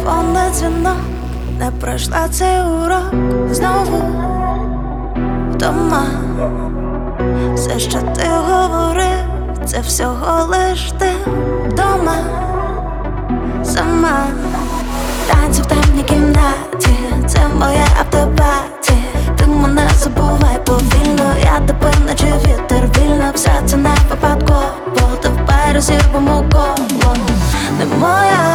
Телефонний дзвінок, не пройшла цей урок. Знову вдома. Все, що ти говорив, це всього лиш ти вдома сама. Танці в темній кімнаті, це моє автопаті. Ти мене забувай повільно, я тебе наче вітер вільно. Все це не випадково, ти в березі по коло. Не моя